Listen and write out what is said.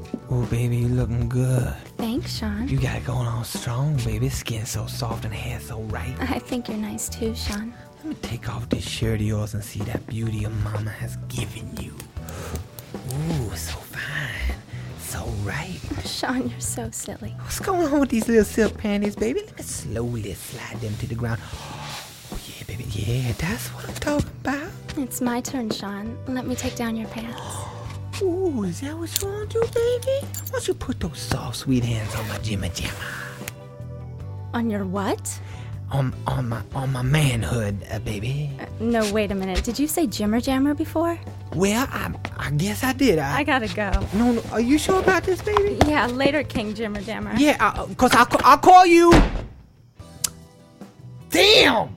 Ooh, baby, you looking good. Thanks, Sean. You got it going on strong, baby. Skin so soft and hair so right. I think you're nice too, Sean. Let me take off this shirt of yours and see that beauty your mama has given you. Ooh, so fine. So right. Sean, you're so silly. What's going on with these little silk panties, baby? Let me slowly slide them to the ground. Oh, yeah, baby. Yeah, that's what I'm talking about. It's my turn, Sean. Let me take down your pants. Ooh, is that what you want to do, baby? Why don't you put those soft, sweet hands on my jimma jamma? On your what? On my manhood, baby. No, wait a minute. Did you say Jimmer Jammer before? Well, I guess I did. I gotta go. No, are you sure about this, baby? Yeah, later, King Jimmer Jammer. Yeah, 'cause I'll call you. Damn!